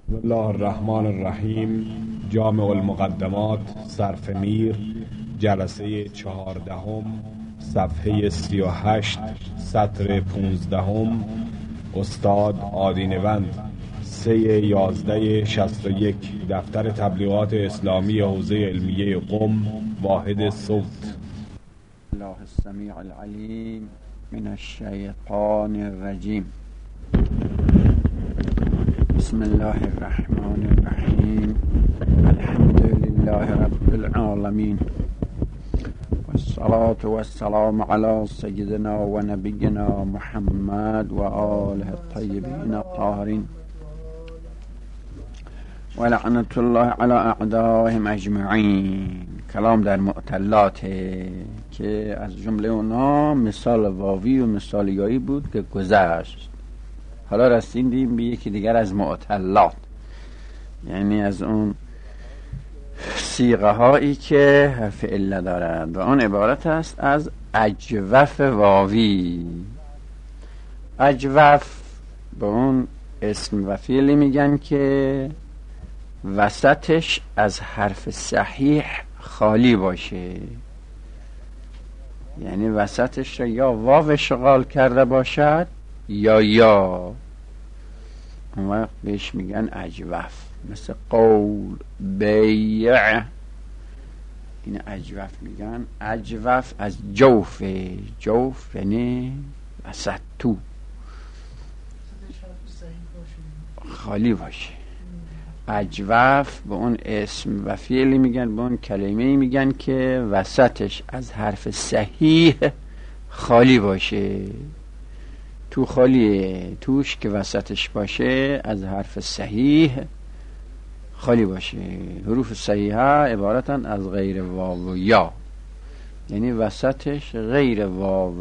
بسم الله الرحمن الرحیم. جامع المقدمات، صرف میر، جلسه 14، صفحه 38، سطر 15. استاد عادینوند، 3/11/61. دفتر تبلیغات اسلامی حوزه علمیه قم، واحد صوت. الله السمیع العلیم من الشیطان الرجیم. بسم الله الرحمن الرحیم. الحمد لله رب العالمین، والصلاة والسلام علی سیدنا و نبینا محمد و آله الطیبین الطاهرین، و لعنت الله علی اعدائهم اجمعین. کلام در معتلات که از جمله اونا مثال واوی و مثال یایی بود که گذشت. حالا رسیدیم به یکی دیگر از معتلات، یعنی از اون صیغه هایی که حرف عله دارد و آن عبارت است از اجوف واوی. اجوف به اون اسم و فعلی میگن که وسطش از حرف صحیح خالی باشه، یعنی وسطش را یا واو اشغال کرده باشد یا اون وقت بهش میگن اجوف. مثل قول، بیع، این اجوف میگن. اجوف از جوف، جوف یعنی وسط، تو خالی باشه. اجوف به اون اسم و فعلی میگن، به اون کلمه‌ای میگن که وسطش از حرف صحیح خالی باشه. تو خالیه، توش که وسطش باشه از حرف صحیح خالی باشه. حروف صحیحه عبارتن از غیر واو و یا، یعنی وسطش غیر واو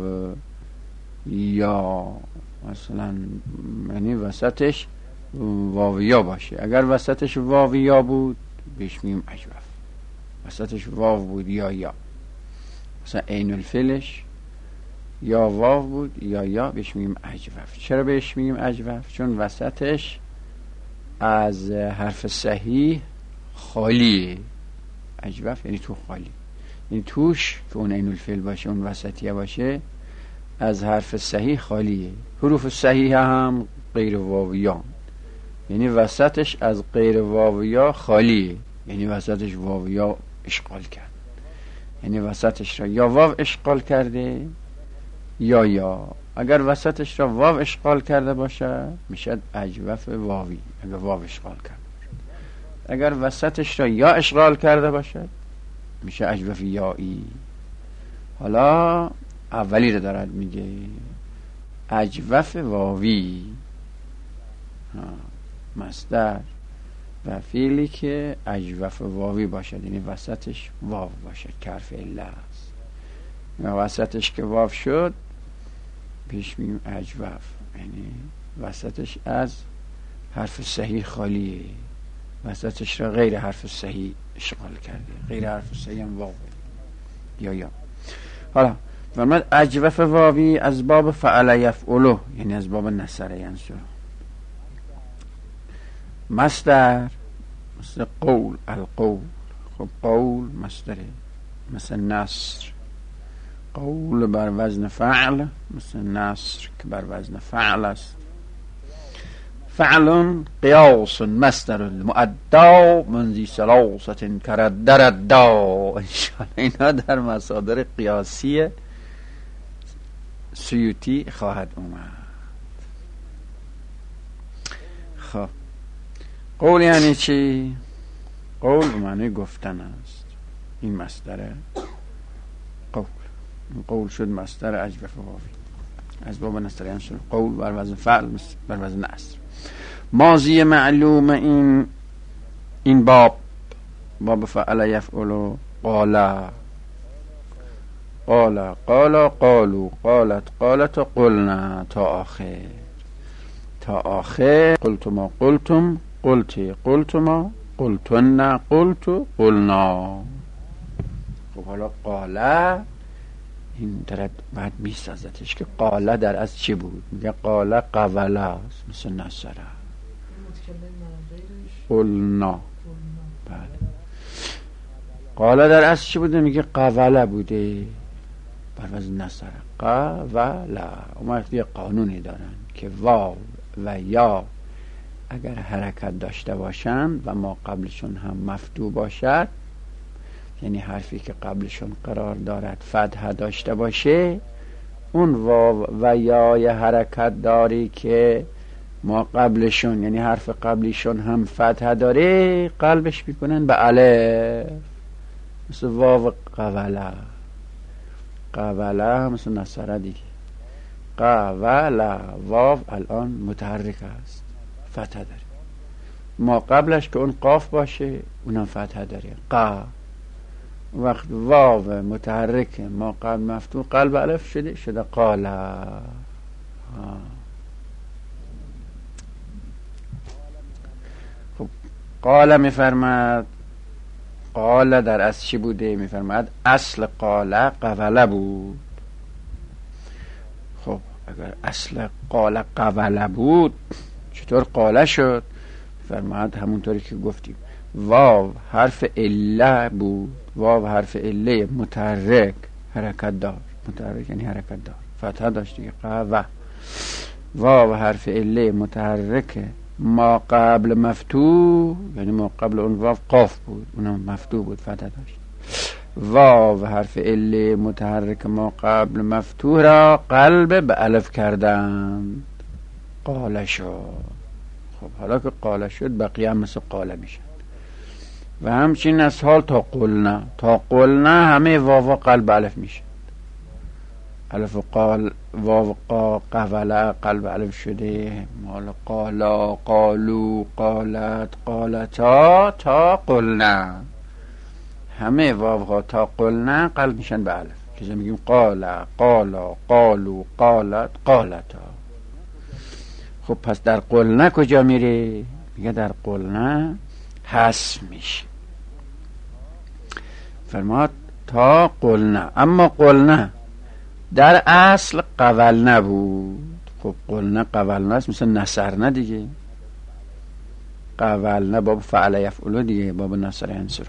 یا، مثلا یعنی وسطش واو یا باشه. اگر وسطش واو یا بود بهش میگیم اجوف. وسطش واو بود یا مثلا عین الفلش یا واو بود یا بهش میگیم اجوف. چرا بهش میگیم اجوف؟ چون وسطش از حرف صحیح خالیه. اجوف یعنی تو خالی، یعنی توش که اون عین الفعل باشه، اون وسطیه باشه، از حرف صحیح خالیه. حروف صحیح هم غیر واویان، یعنی وسطش از غیر واویا خالیه، یعنی وسطش واویا اشغال کرد، یعنی وسطش را یا واو اشغال کرده یا اگر وسطش را واو اشغال کرده باشه میشه اجوف واوی، اگر واو اشغال کرده باشه. اگر وسطش را یا اشغال کرده باشه میشه اجوف یایی. حالا اولی رو دارد میگه اجوف واوی، مصدر و فعلی که اجوف واوی باشد، یعنی وسطش واو باشد که حرف عله است. وسطش که واو شد پیش میگیم اجوف، یعنی وسطش از حرف صحیح خالیه، وسطش را غیر حرف صحیح اشغال کرده. غیر حرف صحیح هم واو یا. حالا فرمود اجوف واوی از باب فعل یفعله، یعنی از باب نصر ینصر. مصدر مثل قول، القول. خب قول مصدره، مثل نصر. قول بر وزن فعل، مثل نصر که بر وزن فعل است. فعل قیاس مصدر المؤدا منذ ثلاثه کردردا. انشاءالله اینا در مصادر قیاسی سیوطی خواهد اومد. خب قول یعنی چی؟ قول به معنی گفتن است. این مصدره قول. قول شد مصدر اجوف واوی از باب نصر ینصر. قول بر وزن فعل، بر وزن نصر. ماضی معلوم این باب فعل یفعل. قال قالوا قالت قلنا تا آخر. قلتما قلتم، قلتی قلتما، قلتن قلت قلنا. خب حالا قاله این دارد بعد میسازدش که قاله در از چی بود؟ میگه قاله قوله است، مثل نصره. قلنا. بله. قال در اصل چی بوده؟ میگه قوله بوده بر وزن نصره. قوله. اون وقت یه قانونی دارن که واو و یا اگر حرکت داشته باشند و ما قبلشون هم مفتوح باشد، یعنی حرفی که قبلشون قرار دارد فتحه داشته باشه، اون واو و یا یه حرکت داری که ما قبلشون، یعنی حرف قبلیشون هم فتحه داره، قلبش میکنن به الف. مثل واو قوله. قوله هم مثل نصره دیگه. قوله واو الان متحرک است، فتحه داره. ما قبلش که اون قاف باشه اونم فتحه داره. وقت واو متحرک ما قبل مفتوح قلب الف شده قاله. خب قاله میفرماد. قاله در اصل چی بوده؟ میفرماد اصل قاله قوله بود. خب اگر اصل قاله قوله بود چطور قاله شد؟ فرماد همونطوری که گفتیم واو حرف اله بود. واو حرف اله متحرک حرکت دار. متحرک یعنی حرکت دار، فتحه داشت دیگه. قوه. واو حرف اله متحرک ما قبل مفتوح، یعنی ما قبل اون واو قاف بود، اونم مفتوح بود، فتحه داشت. واو حرف اله متحرک ما قبل مفتوح را قلب به الف کردند. قاله شد. خب حالا که قاله شد بقیه هم مثل قاله میشن. و همچنین از حال تا قلنا. تا قلنا همه واو قلب الف میشن. الف قال واو قا قوله قلب الف شده. مال قالا قالو قالت قالتا تا قلنا. همه واو ها تا قلنا قلب میشن به الف. که میگیم قالا قالا قالو قالت قالتا. خب پس در قلنا کجا میره؟ میگه در قلنا حذف میشه. فرماد تا قلنا. اما قلنا در اصل قولنا بود. خب قلنا قولنا است، مثل نصرنا دیگه. قولنا باب فعل یفعل دیگه، باب نصر ینصر.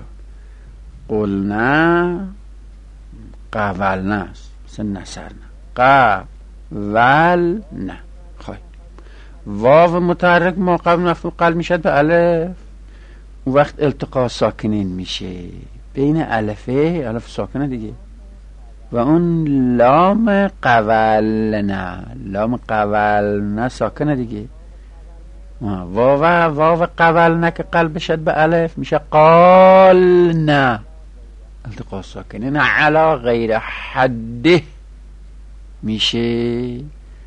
قلنا قولنا است، مثل نصرنا. قولنا. خب واو متحرک ما قبل مفتوح قلب میشد به الف. اون وقت التقا ساکنین میشه بین الفه، الف ساکنه دیگه، و اون لام قولنا. لام قولنا ساکنه دیگه. واو قولنا که قلب شد به الف میشه قالنا. التقا ساکنین علا غیر حده میشه.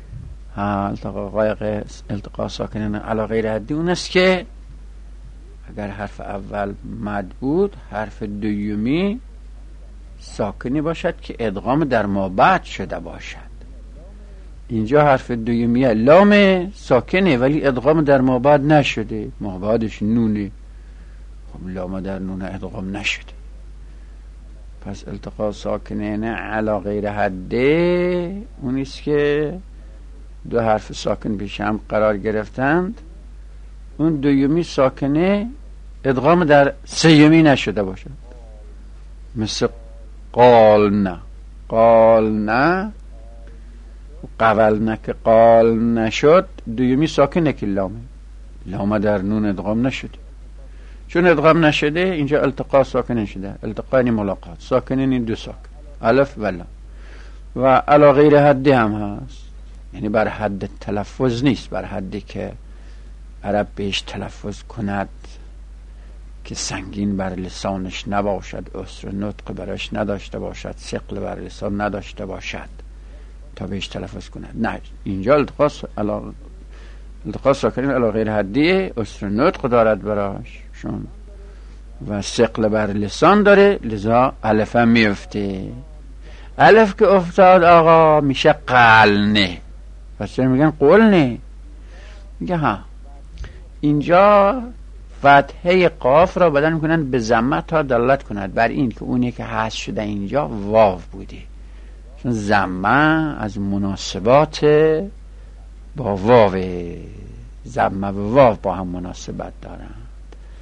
التقا ساکنین علا غیر حده اون است که اگر حرف اول مد بود حرف دومی ساکنی باشد که ادغام در ما بعد شده باشد. اینجا حرف دومی لام ساکنه ولی ادغام در ما بعد نشده، ما بعدش نونه. خب لام در نون ادغام نشده. پس التقا ساکنین علا غیر حده اونیست که دو حرف ساکن پیش هم قرار گرفتند، اون دومی ساکنه ادغام در سیومی نشده باشد. مثل قالنا. قالنا قولنا که قال نشد دومی ساکنه که لامه. لامه در نون ادغام نشده. چون ادغام نشده اینجا التقا ساکنه شده. التقا یعنی ملاقات. ساکنه این دو ساکن الف و لام. و علا غیر حده هم هست، یعنی بر حد تلفظ نیست، بر حدی که عرب بهش تلفظ کند که سنگین بر لسانش نباشد، عسر نطق برش نداشته باشد، ثقل بر لسان نداشته باشد تا بهش تلفظ کند. نه، اینجا التقاء ساکنین علی غیر حدی، عسر نطق دارد براش شون و ثقل بر لسان داره، لذا الف هم میفته. الف که افتاد آقا میشه قلنه. پس چرا میگن قلنه؟ میگه ها اینجا فتحه قاف را بدل میکنن به ضمه تا دلالت کند بر این که اونی که حذف شده اینجا واو بوده، چون ضمه از مناسبات با واو، ضمه و واو با هم مناسبت دارند.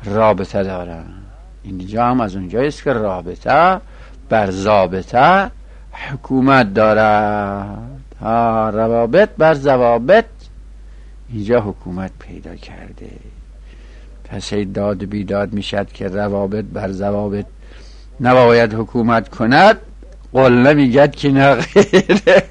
رابطه دارن. اینجا هم از اونجایی است که رابطه بر ضابطه حکومت دارد. روابط بر ضوابط اینجا حکومت پیدا کرده. پس داد بیداد میشد که روابط بر ضوابط نباید حکومت کند، قله میگد که نه غیره.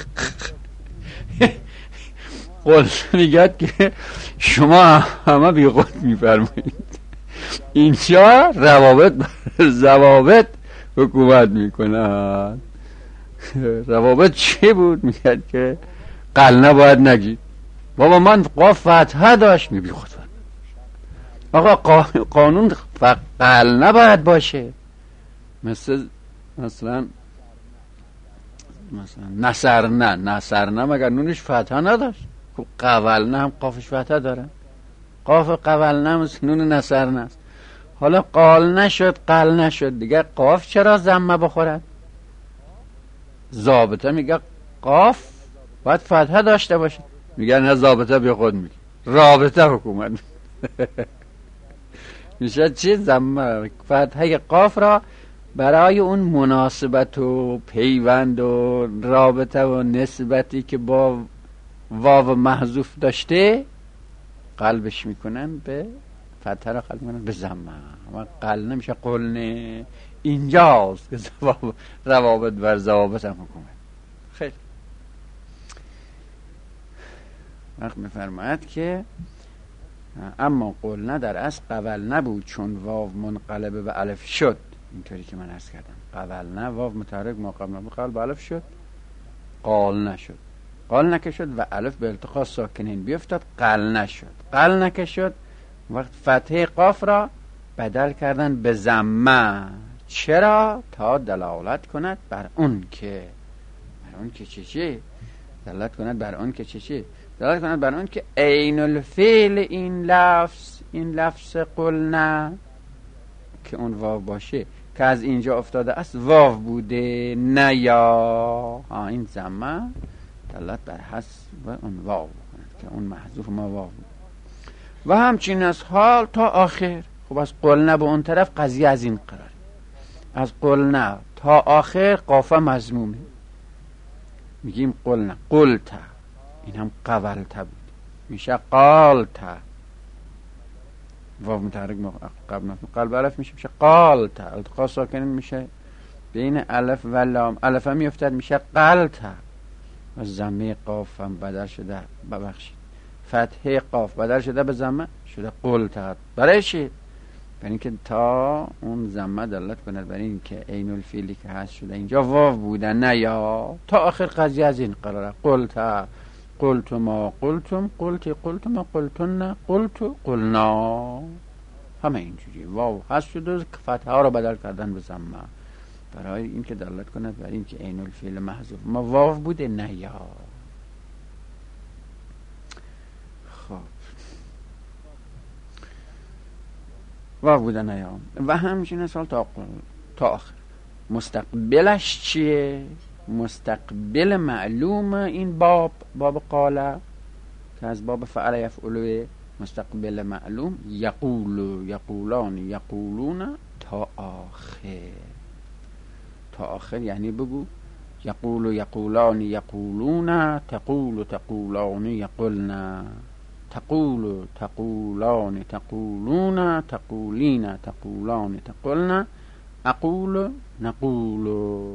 قله میگد که شما همه بی خود میفرمایید، اینجا روابط بر ضوابط حکومت میکند. روابط چی بود؟ میگد که قل نباید نگید. بابا من قاف فتحه داشت، بی خود آقا قانون قل نباید باشه. مثلا نصرنه مگر نونش فتحه نداشت؟ قولنه هم قافش فتحه داره. قاف قولنه مثل نون نصرنه است. حالا قال نشد قل نشد، دیگه قاف چرا ضمه بخورد؟ ضابطه میگه قاف باید فتحه داشته باشه، میگه نه ضابطه بی خود میگه رابطه حکومت. میشه چی؟ ضمه فتحه قاف را برای اون مناسبت و پیوند و رابطه و نسبتی که با واو محذوف داشته قلبش میکنن به فتحه را قلب میکنن به ضمه. اما قل نمیشه قلنه. اینجاست که روابط بر ضوابط هم حکومت. خیلی وقت میفرماید که اما قلنه در اصل قول نبود، چون واو منقلب به الف شد. اینطوری که من عرض کردم قولنه واو متحرک ما قبل قلب به الف شد، قال نشد. قال نکشد و الف به التقاء ساکنین بیفتاد، قل نشد. قل نکشد وقت فتحه قاف را بدل کردن به ضمه. چرا؟ تا دلالت کند بر اون که چی؟ دلالت کند بر اون که چی؟ دلالت کند بر اون که عین الفعل این لفظ قلنا که اون واو باشه که از اینجا افتاده است واو بوده، نه یا این ضمه دلالت بر حذف اون واو کند که اون محذوف ما واو بود. و همچین از حال تا آخر. خب از قلنا به اون طرف قضیه از این قرار، از قلنا تا آخر قافه مضمومه. میگیم قلنا قلتا، این هم قولتا بود، میشه قالتا. واو متحرک قلب الف میشه قالتا. التقاء ساکنین میشه بین الف و لام، الف هم میافتد میشه قلتا. و ضمه قاف هم بدل شده، ببخشید فتحه قاف بدل شده به ضمه شده قلتا. برای چی؟ برای اینکه تا اون ضمه دلالت کنه بر این که عین الفعلی که هست شده اینجا واو بوده، نه یا. تا آخر قضیه از این قراره. قلتا قلتما قلتم قلتی قلتما قلتن قلتو قلنا، همه اینجوری واو هست شده فتحه ها رو بدل کردن به ضمه برای این که دلالت کنه بر این که عین الفعل محذوف ما واو بوده، نه یا. خب واو بوده نه یا. و همچنین سال تا آخر. مستقبلش چیه؟ مستقبل معلوم این باب قاله که از باب فعل یفعلوه. مستقبل معلوم یقول یقولان یقولون تا آخر یعنی بگو یقول یقولان یقولون، تقول تقولان یقولن، تقول تقولان تقولون، تقولین تقولان تقولن، اقول نقول.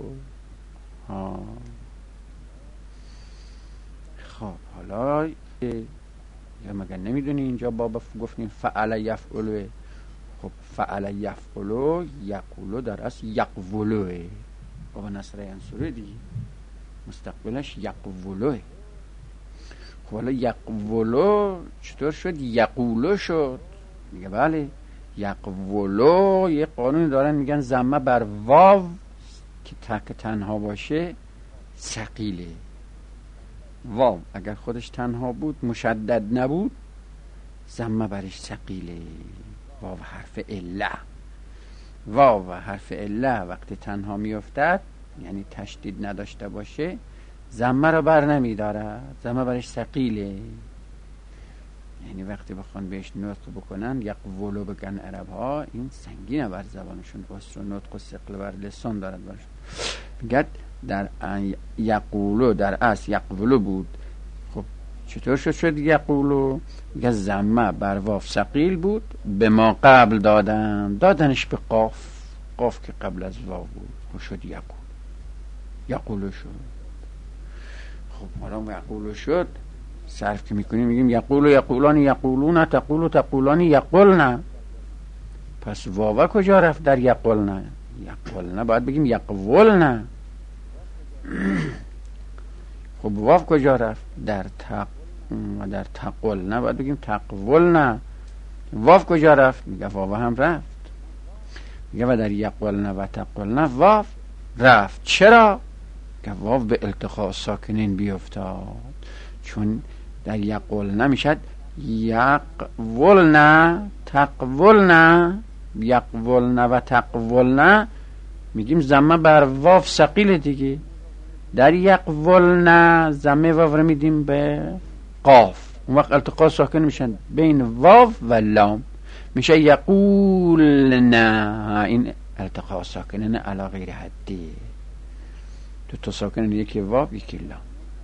خب حالا یا مگر نمیدونی اینجا بابا گفتیم فعل یفعلوه. خب فعل یفعلو یقولو در اصل یقولوه، بابا نصر ینصره دیگه مستقبلش یقولوه. خب حالا یقولو چطور شد یقولو شد؟ میگه بله یقولو یه قانونی دارن میگن ضمه بر واو که تک تنها باشه ثقیله. واو اگر خودش تنها بود مشدد نبود ضمه برش ثقیله. واو حرف عله، واو حرف عله وقتی تنها میافتد یعنی تشدید نداشته باشه ضمه رو بر نمیداره، ضمه برش ثقیله. یعنی وقتی بخوان بهش نطق بکنن یقولو بگن عرب ها، این سنگینه بر زبانشون، اسر و نطق و ثقل بر لسان دارد برشون. میگه در یقولو در اصل یقولو بود. خب چطور شد یقولو؟ میگه ضمه بر واو ثقیل بود، به ما قبل دادنش به قاف که قبل از واو بود، خب شد یقولو شد. خب حالا یقولو شد، صرف که میکنیم میگیم یقولو یقولان یقولون، تقولو تقولان یقولن. پس واو کجا رفت در یقولن؟ باید بگیم یقولن. خب واو کجا رفت؟ در تقولن باید بگیم تقولن. واو کجا رفت؟ میگه واو هم رفت. میگه و در یقولن و تقولن واو رفت. چرا؟ که واو به التقاء ساکنین بیفتاد، چون در یقولن میشد یقولن تقولن. یقولن و تقولن میگیم ضمه بر واو ثقیل دیگه. در یقولن ضمه واو رو میدیم به قاف، اون وقت التقاء ساکن میشن بین واو و لام، میشه یقولن. این التقاء ساکنن علی غیر حدی، دو تا ساکنن، یکی واو یکی لام.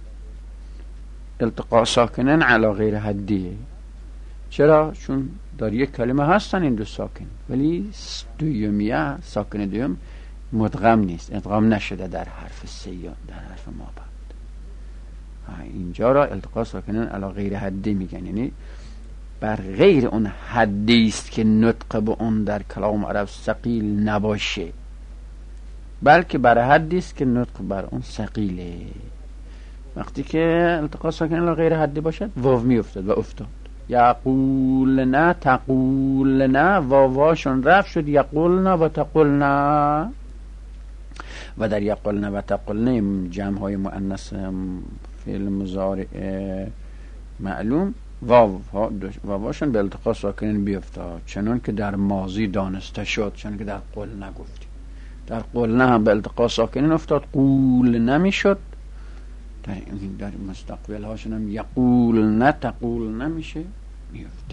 التقاء ساکنن علی غیر حدیه. چرا؟ چون در یک کلمه هستن این دو ساکن، ولی دویمیه ساکن دویم مدغم نیست، ادغام نشده در حرف سیون، در حرف ما بعد. اینجا را التقاء ساکنن علی غیر حدی میگن، یعنی بر غیر اون حدی است که نطق به اون در کلام عرب ثقیل نباشه، بلکه بر حدی است که نطق بر اون ثقیله. وقتی که التقاء ساکنن علی غیر حدی باشد واو می افتاد و افتاد. یقولن تقولن، واواشون رفت شد یقولن و تقولن. و در یقولن و تقولن جمع های مؤنث فعل مضارع معلوم واواشون به التقاء ساکنین بیفتاد، چنان که در ماضی دانسته شد، چنان که در قولن گفتیم. در قولن هم به التقاء ساکنین افتاد، قول نمیشد. در مستقبل هاشون هم یقولن تقولن میشه، میفته.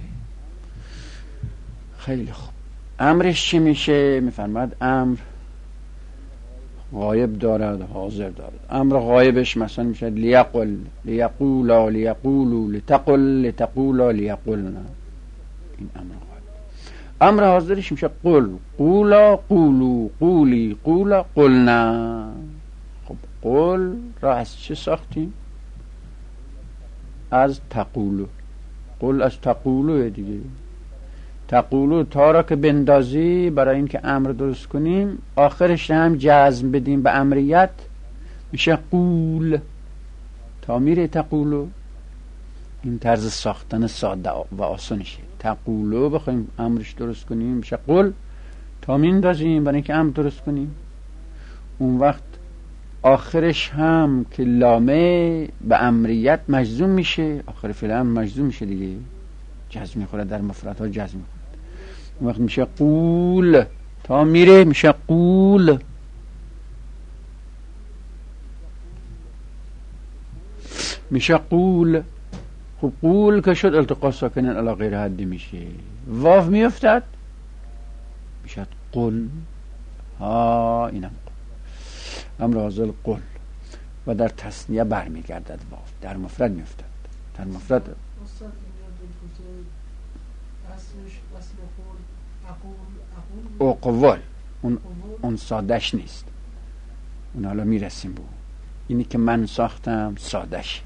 خیلی خوب. امرش چی میشه؟ میفرماد امر غایب دارد، حاضر دارد. امر غایبش مثلا میشه لیقل، لیقولا، لیقولو، لتقل، لتقولا، لیقولنا. این امر غایب. امر حاضرش میشه قل، قولا، قولو، قولی، قولا، قلنا. خب قل را از چه ساختیم؟ از تقولو. قل از تقولو دیگه. تقولو تا را که بندازی برای اینکه امر درست کنیم، آخرش هم جزم بدیم به امریت، میشه قول. تا میره تقولو. این طرز ساختن ساده و آسانشه. تقولو بخوایم امرش درست کنیم میشه قل، تا میندازیم برای اینکه امر درست کنیم. اون وقت آخرش هم که لامه به امریت مجزوم میشه، آخر فعل هم مجزوم میشه دیگه، جزم میخوره، در مفردها جزم میخوره. اون وقت میشه قول، تا میره میشه قول. میشه قول. خب قول که شد التقاء ساکنن علی غیر حدی میشه، واو میافتد میشه قل. ها اینم امر حاضر قل. و در تثنیه برمیگردد واو، در مفرد میافتد. در مفرد اقوال، اون سادش نیست، اون حالا میرسیم به اینی که من ساختم سادش.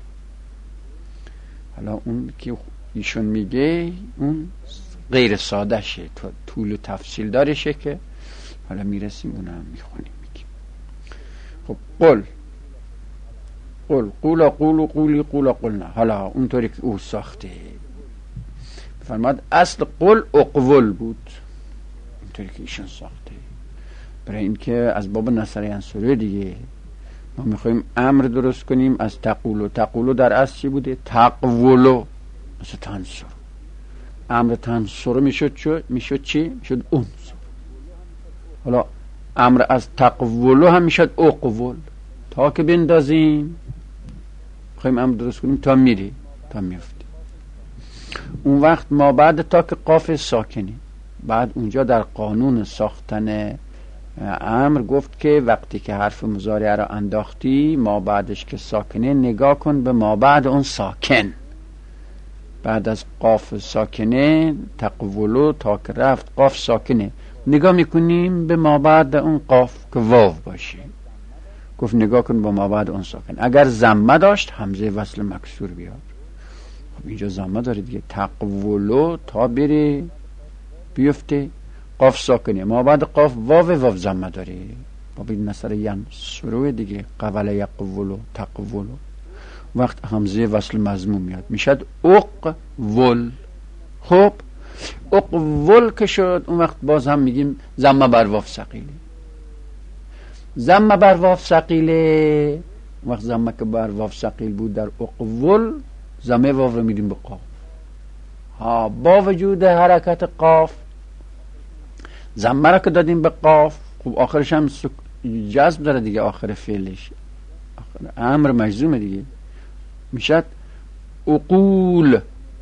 حالا اون که ایشون میگه اون غیر سادشه، طول و تفصیل دارشه که حالا میرسیم اونم میخونیم میگیم. خب قل، قل، قولا، قولو، قولی، قولا، قلنا. حالا اونطوری که او ساخته فرماد اصل قل اقول بود، اونطوری که ایشون ساخته. برای اینکه از باب نصر ینصره دیگه ما میخوایم امر درست کنیم از تقولو. تقولو در اصل چی بوده؟ تقولو، مثل تنصر. امر تنصر میشد چی؟ میشد انصر. حالا امر از تقولو هم میشد اقول. تا که بندازیم میخوایم امر درست کنیم تا میری، تا میفتی. اون وقت ما بعد تا که قاف ساکنه، بعد اونجا در قانون ساختن امر گفت که وقتی که حرف مضارع را انداختی ما بعدش که ساکنه، نگاه کن به ما بعد اون ساکن. بعد از قاف ساکنه تقولو تا که رفت قاف ساکنه، نگاه میکنیم به ما بعد اون قاف که واو باشه. گفت نگاه کن به ما بعد اون ساکن. اگر ضمه داشت همزه وصل مکسور بیار. خب اینجا ضمه داره دیگه، تقولو تا بره بیفته قاف ساکنه، ما بعد قاف واو ضمه داره. بابی نصر ینصرو دیگه، قبل یقولو تقولو، وقت همزه وصل مضموم میاد میشد اقول. خب اقول که شد، اون وقت باز هم میگیم ضمه بر واو ثقیله. ضمه بر واو ثقیله، اون وقت ضمه که بر واو ثقیل بود در اقول، ضمه واو رو میدیم به قاف. ها با وجود حرکت قاف ضمه را که دادیم به قاف، خب آخرش هم جذب داره دیگه، آخر فعلش آخر امر مجزومه دیگه، میشد اقول.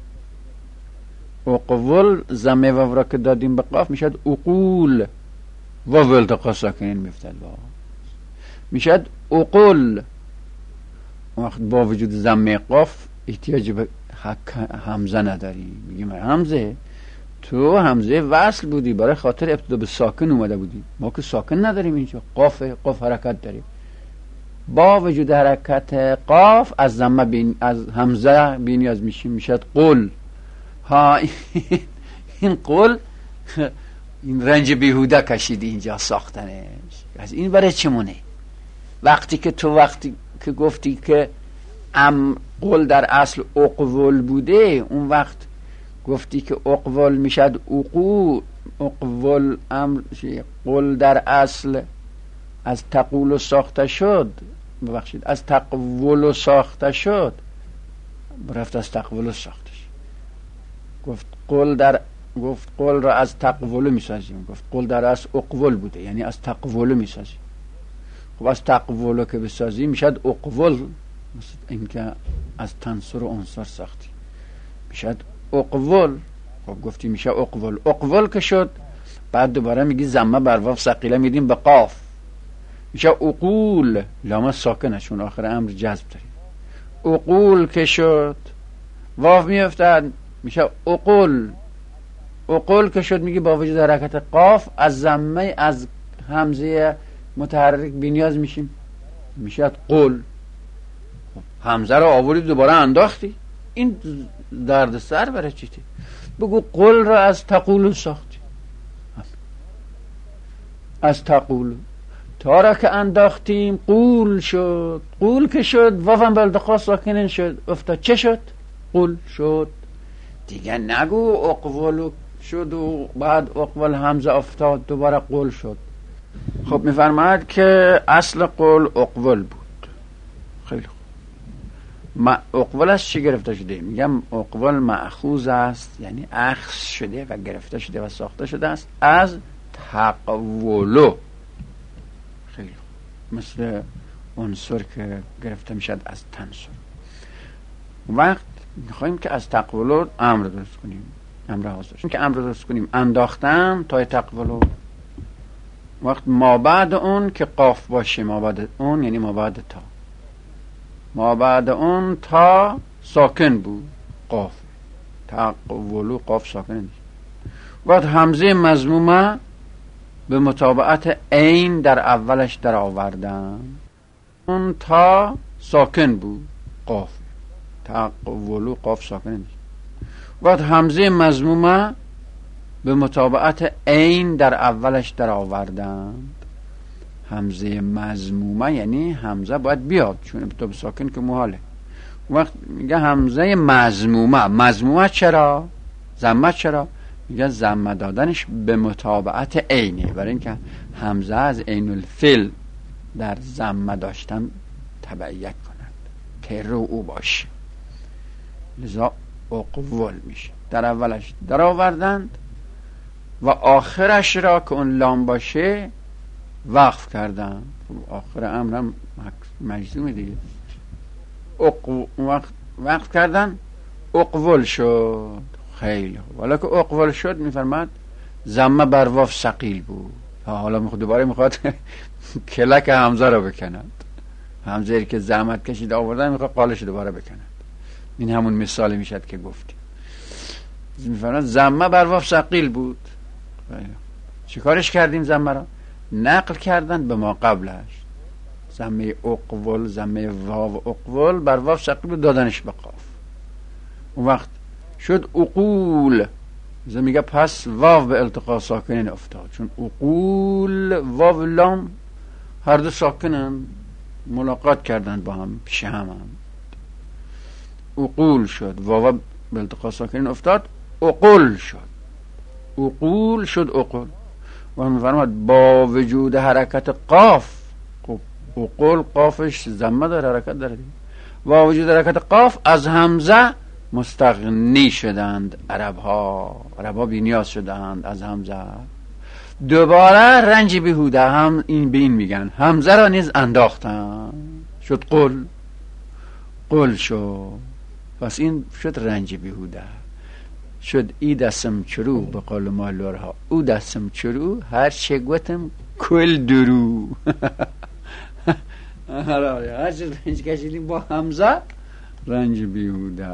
اقول ضمه واو را که دادیم به قاف میشد اقول، واو التقا ساکنین میفتد میشد اقول. وقت با وجود ضمه قاف احتیاج به همزه نداری، میگیم همزه تو همزه وصل بودی، برای خاطر ابتدا به ساکن اومده بودی، ما که ساکن نداریم اینجا، قاف حرکت داریم. با وجود حرکت قاف از ضمه از همزه بی‌نیاز میشیم، میشد قل. ها این قل این رنج بیهوده کشیدی اینجا ساختنش، از این برای چمونه؟ وقتی که گفتی که قل در اصل اقول بوده، اون وقت گفتی که اقول میشد اقول امر قل در اصل از تقول ساخته شد، ببخشید از تقول ساخته شد، رفت از تقول ساخته شد. گفت قل را از تقول میسازیم، گفت قل در اصل اقول بوده یعنی از تقول میسازیم. خب از تقول که بسازیم میشد اقول، مثل اینکه از تنصر و عنصر ساختی میشد اقول. خب گفتی میشه اقول که شد، بعد دوباره میگی ضمه بر واو ثقیله میدیم به قاف، میشه اقول، لام ساکنه چون آخر امر جذب داریم. اقول که شد واو میافتد میشه اقول. اقول که شد میگی با وجود حرکت قاف از ضمه از همزه متحرک بی‌نیاز میشیم، میشه قول. همزه رو آوردی دوباره انداختی، این درد سر برای چیتی؟ بگو قول را از تقول ساختی، از تقول تا را که انداختیم قول شد. قول که شد واو بالتقا ساکنین شد، افتاد چه شد؟ قول شد دیگه. نگو اقول شد و بعد اقول همزه افتاد دوباره قول شد. خب میفرماید که اصل قول اقول بود. خیلی خوب، اقول از چی گرفته شده؟ میگم اقول مأخوذ است، یعنی اخذ شده و گرفته شده و ساخته شده است از تقولو. خیلی خوب، مثل عنصر که گرفته میشد از تنصر. وقت میخوایم که از تقولو امر درست کنیم، امر حاضر که امر درست کنیم انداختن تا تقولو. وقت ما بعد اون که قاف باشه، ما بعد اون یعنی ما بعد تا، ما بعد اون تا ساکن بود قاف، تقولو قاف ساکن نیست. وقت همزه مضمومه به مطابقت عین در اولش در آوردن، اون تا ساکن بود قاف، تقولو قاف ساکن نیست. وقت همزه مضمومه به مطابقت عین در اولش در آوردند. همزه مضمومه یعنی همزه باید بیاد، چون ابتدا ساکن که محاله. وقت میگه همزه مضمومه چرا؟ ضمه چرا؟ میگه ضمه دادنش به مطابقت عینه، برای اینکه همزه از عین الفعل در ضمه داشتن تبعیت کند که رو او باشه، لذا اقول میشه. در اولش در آوردند و آخرش را که اون لام باشه وقف کردن. آخر امر هم مجزوم دیگه، وقف کردن اقول شد. خیلی خوب. حالا که اقول شد میفرماد ضمه بر واو ثقیل بود. حالا دوباره میخواد کلک حمزه رو بکند. حمزه که زحمت کشید آوردن میخواد قالش دوباره بکند. این همون مثال میشد که گفتیم. میفرماد ضمه بر واو ثقیل بود. چیکارش کردیم ضمه را؟ نقل کردن به ما قبلش. ضمه اقول، ضمه واو اقول بر واو ثقیل بود، دادنش به قاف. اون وقت شد اقول. میگه پس واو به التقاء ساکنین افتاد، چون اقول واو لام هر دو ساکنن ملاقات کردن با هم، پیش هم اقول شد، واو به التقاء ساکنین افتاد، اقول شد. اقول شد اقول. و میفرماد با وجود حرکت قاف. خب اقول قافش ضمه داره، حرکت داره. با وجود حرکت قاف از حمزه مستغنی شدند عربها بی‌نیاز شدند از حمزه. دوباره رنج بیهوده هم این به این میگن، حمزه را نیز انداختن، شد قل شد. پس این شد رنج بیهوده. شد ای دستم چرو به قول مالورها، او دستم چرو هر چه گوتم کل درو. هر چه رنج کشیدیم با حمزه رنج بیهوده.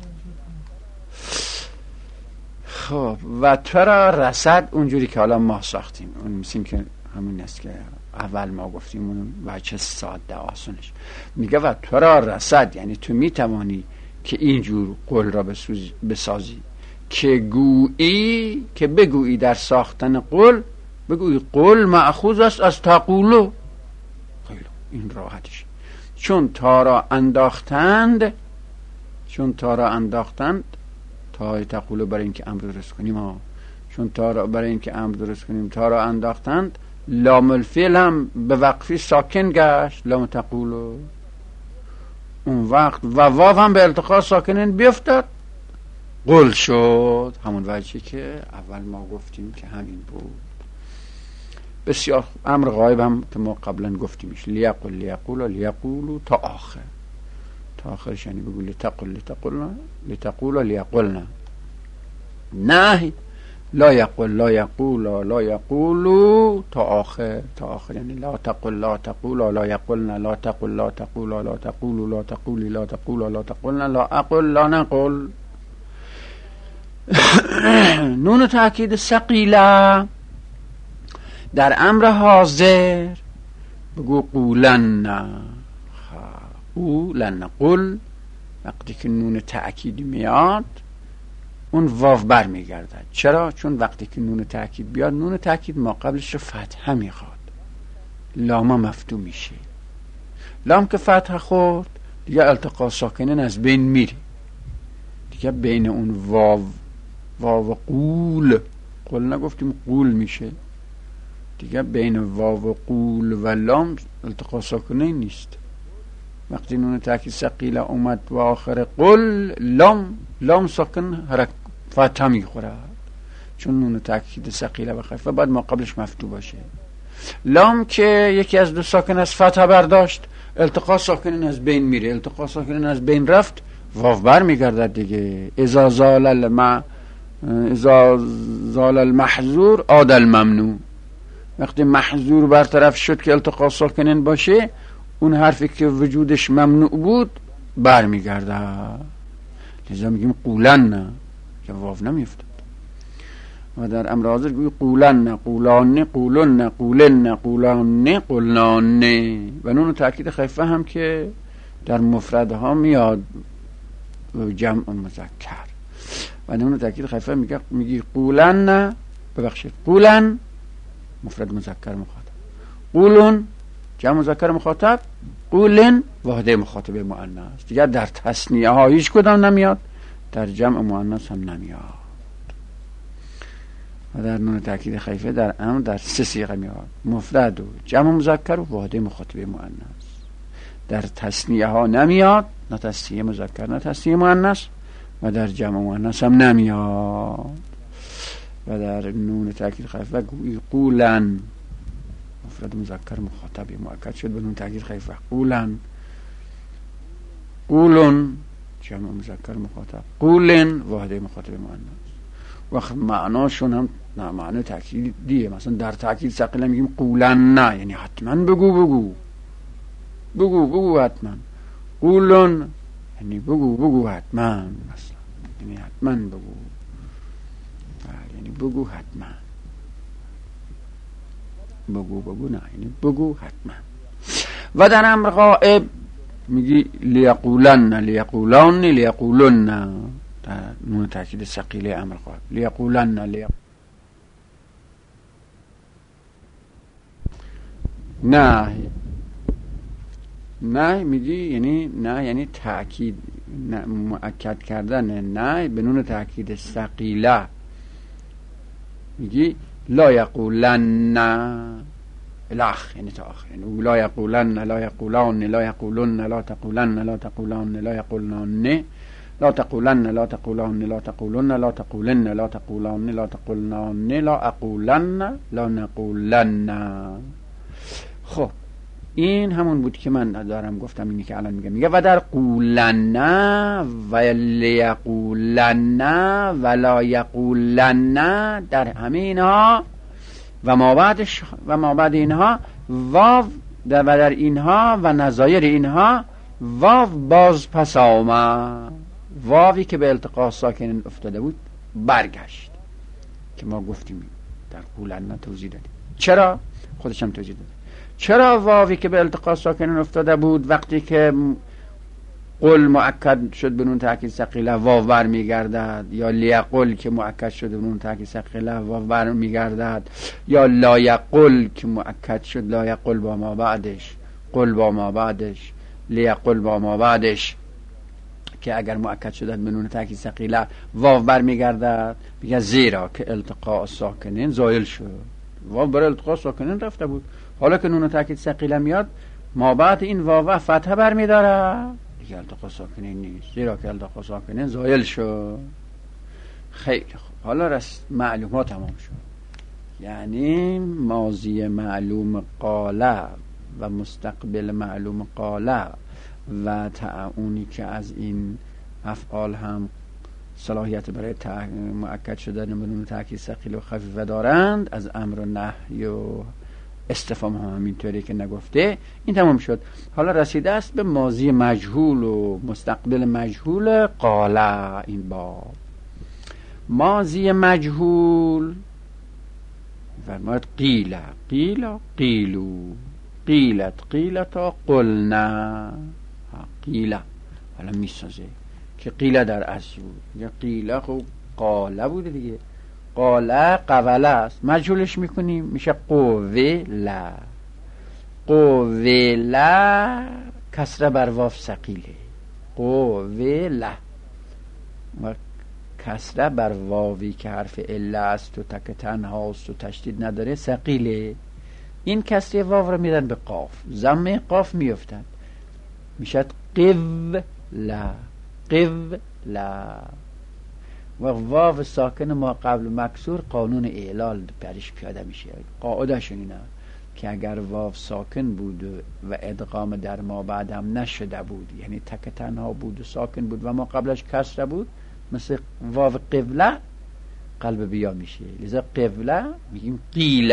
خب و تو را رسد اونجوری که حالا ما ساختیم، اون مثل که همین است که اول ما گفتیم، اون بچه ساده آسانش میگه و تو را رسد، یعنی تو میتوانی که اینجور قول را بسازی که گویی، که بگویی در ساختن قول، بگویی قول مأخوذ است از تقولو. خیلی این راحتش. چون تا را انداختند، تای تقولو برای اینکه امر درست کنیم ها، چون برای اینکه امر درست کنیم تا را انداختند، لام الفعل هم به وقفی ساکن گشت، لام تقولو. اون وقت و واو هم به التقاء ساکنین بیفتاد، قل شد. همون وجهی که اول ما گفتیم که همین بود. بسیار امر غایب هم که ما قبلا گفتیمش، لیقولو تا آخرش، یعنی بگو لتقول لیقولنا. نه لا یقولو تا آخر، یعنی لا تقول لا یقولنا، لا تقولنا لا اقل لا نقل. نون تأکید ثقیله در امر حاضر بگو قولن. قل وقتی که نون تأکید میاد اون واو بر میگردد. چرا؟ چون وقتی که نون تأکید بیاد، نون تأکید ما قبلش رو فتحه میخواد، لاما مفتوح میشه. لام که فتحه خورد دیگه التقاء ساکنین از بین میره، دیگه بین اون واو قول نگفتیم قول میشه دیگه، بین واو قول و لام التقاء ساکنین نیست. وقتی نون تأکید ثقیله اومد و آخر قل، لام ساکن فتحه میخوره، چون نون تأکید ثقیله و خفیفه بعد ما قبلش مفتوح باشه. لام که یکی از دو ساکن از فتحه برداشت، التقاء ساکنین از بین میره، التقاء ساکنین از بین رفت، واو بر میگردد دیگه. اذا زال المحظور عاد الممنوع. وقتی محظور برطرف شد که التقاء ساکنین باشه، اون حرفی که وجودش ممنوع بود بر میگرده. لذا میگیم قولن، که واو نمیفتد. و در امر حاضر گوی قولن، قولان، قولن، قولن، قولان، قولنان. و نون تأکید خفیفه هم که در مفردها میاد جمع مذکر، و نون تأکید خفیفه میگی قولن، ببخشید قولن مفرد مذکر مخاطب، قولن جمع مذکر مخاطب، قولن واحده مخاطب مؤنث. دیگر در تثنیه ها هیچ کدام نمیاد، در جمع مؤنث هم نمیاد. و در نون تأکید خفیفه در امر در سه صیغه میاد، مفرد و جمع مذکر و واحده مخاطب مؤنث. در تثنیه ها نمیاد، نه تثنیه مذکر نه تثنیه مؤنث، و در جمع مؤنث هم نمیاد. و در نون تأکید خفیفه گویی قولن مفرد مذکر مخاطب مؤکد شد به نون تأکید خفیفه، قولن، قولن جمع مذکر مخاطب. قولن واحده مخاطب مؤنث. وقت معناشون هم نه معنی تأکیدیه. مثلا در تأکید ثقیله میگیم قولن نه، یعنی حتما بگو حتما. قولن یعنی بگو حتما، مثلا یعنی حتما بگو، یعنی بگو حتما. بگو نه، یعنی بگو حتما. و در امر غائب میگی لیقولن، لیقولن در نون تأکید ثقیله امر غائب. لیقولن نه میگی یعنی نه، یعنی تأکید مؤکد کردن نه به نون تأکید ثقیله. میگی لا یقولن الاخ، یعنی تا آخر. یعنی لا یقولن، لا یقولان، لا یقولن، لا تقولن، لا تقولان، لا یقولنان، لا تقولن، لا تقولان، لا تقولن، لا تقولن، لا تقولان، لا تقولنان، لا اقولن، لا نقولن. خب این همون بود که من دارم گفتم، اینی که الان میگه و در قولن و لیقولن و لا یقولن، در همه اینها و ما بعد اینها واو و در اینها و نظایر اینها واو باز پس آمد. واوی که به التقاء ساکنین افتاده بود برگشت، که ما گفتیم در قولن توضیح دادیم. چرا؟ خودش هم توضیح داد. چرا واوی که به التقاء ساکنین افتاده بود وقتی که قل مؤکد شد به نون تأکید ثقیله واو بر میگردد، یا لیقل که مؤکد شد به نون تأکید ثقیله واو بر میگردد، یا لا یقل که مؤکد شد لا یقل با ما بعدش، قل با ما بعدش، لیقل با ما بعدش که اگر مؤکد شدن به نون تأکید ثقیله واو بر میگردد. میگه زیرا که التقاء ساکنین زایل شد، واو برای التقاء ساکنین رفته بود، حالا که نون تأکید ثقیله میاد ما بعد این واو فتحه بر میداره، دیگه التقاء ساکنین نیست، زیرا که التقاء ساکنین زایل شد. خیلی خوب، حالا معلومات تمام شد. یعنی ماضی معلوم قاله و مستقبل معلوم قاله و تعاونی که از این افعال هم صلاحیت برای مؤکد شدن به نون تأکید ثقیل و خفیفه دارند، از امر و نهی و استفهام هم همینطوری که نگفته. این تمام شد. حالا رسیده است به ماضی مجهول و مستقبل مجهول قاله. این باب ماضی مجهول فرماید قیله، قیلو، قیلتا، قلنا. قیله حالا میسازه که قیله در اصل بود، یا قیله خب قاله بوده دیگه، قاله قوله است، مجهولش میکنیم میشه قوله. کسره بر واو ثقیله، قوله و کسره بر واوی که حرف اله است و تک تنهاست و تشدید نداره ثقیله. این کسره واو رو میدن به قاف، ضمه قاف میفتن میشد قوله. و واو ساکن ما قبل مکسور قانون اعلال برش پیاده میشه. قاعدهشون اینه که اگر واو ساکن بود و ادغام در ما بعد هم نشده بود، یعنی تک تنها بود و ساکن بود و ما قبلش کسره بود، مثل واو قبله قلب بیا میشه، لذا قبله میگیم قیله.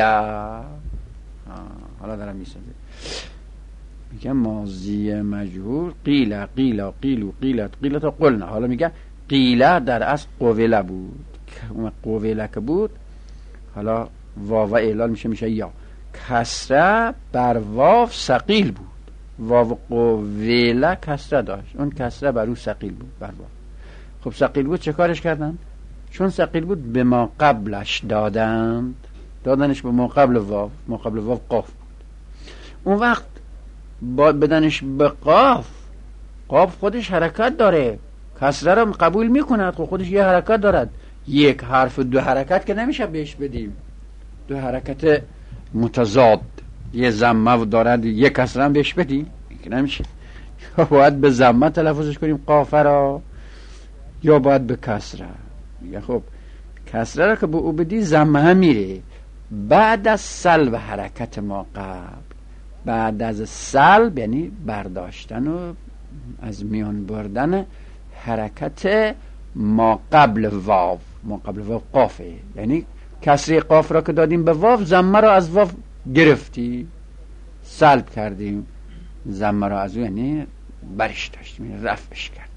حالا دارم میسازه میگم ماضی مجهول قیله، قیلت و قلنا. حالا میگم قیله در اصل قوله بود، قوله که بود حالا واو اعلال میشه یا کسره بر واو ثقیل بود. واو قوله کسره داشت، اون کسره بر او ثقیل بود بر واو. خب ثقیل بود چه کارش کردن؟ چون ثقیل بود به ما قبلش دادنش به ما قبل واو، ما قبل واو قاف بود. اون وقت بدنش به قاف خودش حرکت داره، کسره رو قبول میکند، خودش یه حرکت دارد. یک حرف دو حرکت که نمیشه بهش بدیم، دو حرکت متضاد، یه ضمه دارد یه کسره هم بهش بدیم که نمیشه. یا باید به ضمه تلفظش کنیم قافه را، یا باید به کسره. میگه خب کسره را که به او بدی ضمه هم میره. بعد از سلب حرکت ما قبل، بعد از سلب یعنی برداشتن و از میان بردن حرکت ما قبل واو. ما قبل واو قافه، یعنی کسری قاف را که دادیم به واو، ضمه را از واو گرفتی، سلب کردیم ضمه را از او، یعنی برش داشتیم، یعنی رفعش کردیم.